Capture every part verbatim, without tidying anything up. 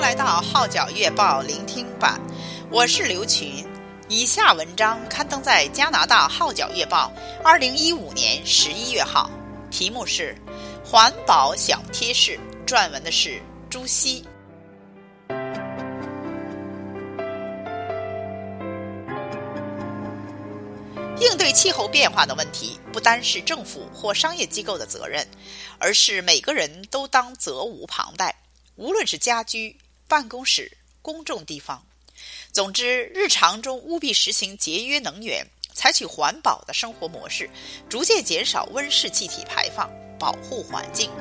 来到《号角月报》聆听版，我是刘群。以下文章刊登在加拿大《号角月报》二零一五年十一月号，题目是《环保小贴士》，撰文的是朱熹。应对气候变化的问题，不单是政府或商业机构的责任，而是每个人都当责无旁贷。无论是家居、办公室、公众地方，总之，日常中务必实行节约能源，采取环保的生活模式，逐渐减少温室气体排放，保护环境。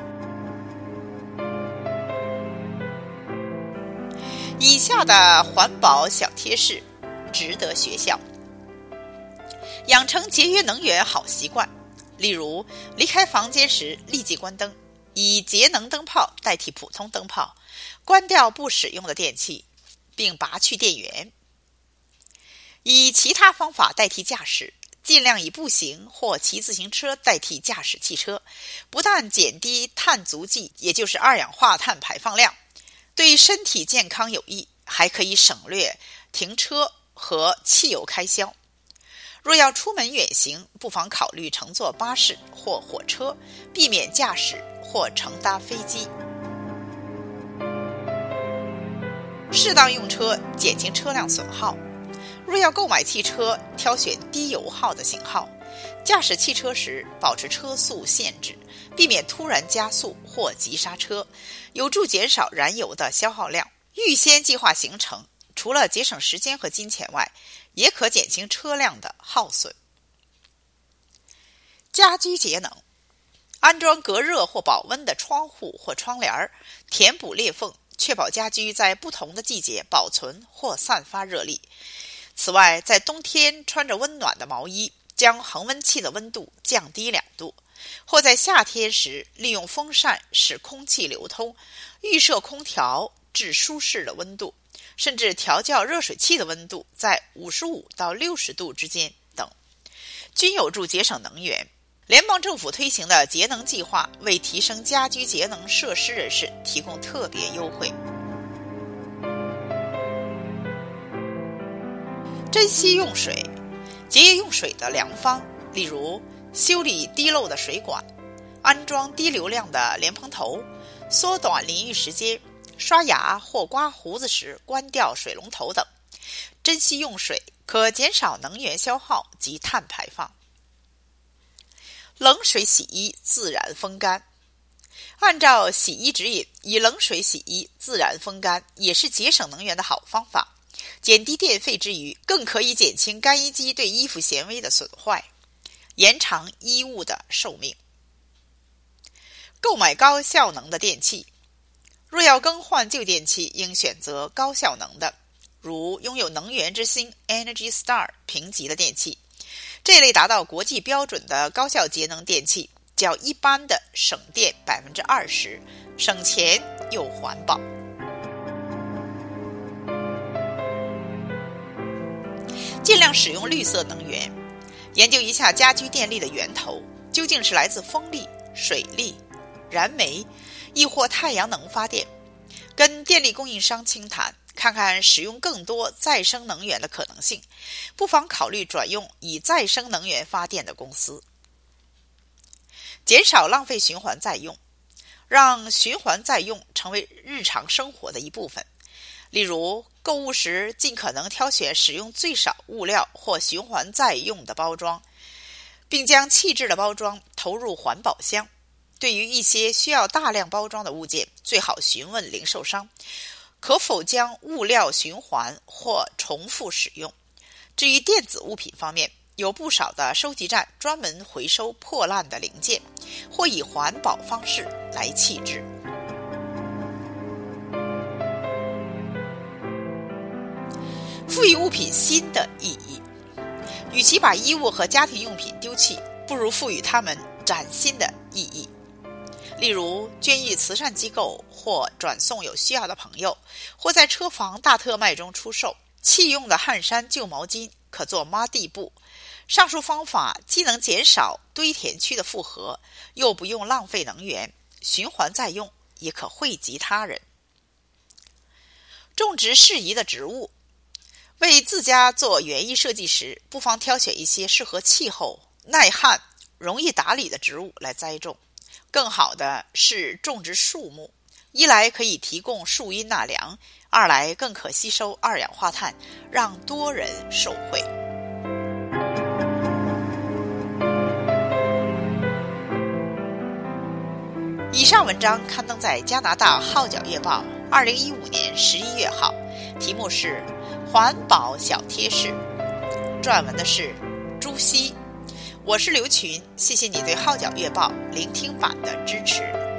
以下的环保小贴士值得学效。养成节约能源好习惯，例如离开房间时立即关灯，以节能灯泡代替普通灯泡，关掉不使用的电器，并拔去电源。以其他方法代替驾驶，尽量以步行或骑自行车代替驾驶汽车，不但减低碳足迹，也就是二氧化碳排放量，对身体健康有益，还可以省略停车和汽油开销。若要出门远行，不妨考虑乘坐巴士或火车，避免驾驶或乘搭飞机。适当用车，减轻车辆损耗。若要购买汽车，挑选低油耗的型号。驾驶汽车时，保持车速限制，避免突然加速或急刹车，有助减少燃油的消耗量。预先计划行程，除了节省时间和金钱外，也可减轻车辆的耗损。家居节能，安装隔热或保温的窗户或窗帘，填补裂缝，确保家居在不同的季节保存或散发热力。此外，在冬天穿着温暖的毛衣，将恒温器的温度降低两度，或在夏天时利用风扇使空气流通，预设空调至舒适的温度，甚至调校热水器的温度在五十五到六十度之间等，均有助节省能源。联邦政府推行的节能计划为提升家居节能设施人士提供特别优惠。珍惜用水，节约用水的良方，例如修理滴漏的水管，安装低流量的莲蓬头，缩短淋浴时间，刷牙或刮胡子时关掉水龙头等。珍惜用水，可减少能源消耗及碳排放。冷水洗衣，自然风干。按照洗衣指引，以冷水洗衣，自然风干，也是节省能源的好方法。减低电费之余，更可以减轻干衣机对衣服纤维的损坏，延长衣物的寿命。购买高效能的电器，若要更换旧电器，应选择高效能的，如拥有能源之星 Energy Star 评级的电器。这类达到国际标准的高效节能电器，较一般的省电 百分之二十， 省钱又环保。尽量使用绿色能源，研究一下家居电力的源头，究竟是来自风力、水力、燃煤，亦或太阳能发电。跟电力供应商倾谈，看看使用更多再生能源的可能性，不妨考虑转用以再生能源发电的公司。减少浪费循环再用，让循环再用成为日常生活的一部分。例如，购物时尽可能挑选使用最少物料或循环再用的包装，并将弃置的包装投入环保箱。对于一些需要大量包装的物件，最好询问零售商，可否将物料循环或重复使用。至于电子物品方面，有不少的收集站专门回收破烂的零件，或以环保方式来弃置。赋予物品新的意义，与其把衣物和家庭用品丢弃，不如赋予它们崭新的意义。例如，捐予慈善机构，或转送有需要的朋友，或在车房大特卖中出售。弃用的汗衫、旧毛巾可做抹地布。上述方法既能减少堆填区的负荷，又不用浪费能源，循环再用，也可惠及他人。 种植适宜的植物。为自家做园艺设计时，不妨挑选一些适合气候、耐旱、容易打理的植物来栽种。更好的是种植树木，一来可以提供树荫纳凉，二来更可吸收二氧化碳，让多人受惠。以上文章刊登在加拿大《号角月报》二零一五年十一月号，题目是环保小贴士，撰文的是朱熹。我是刘群，谢谢你对《号角月报》聆听版的支持。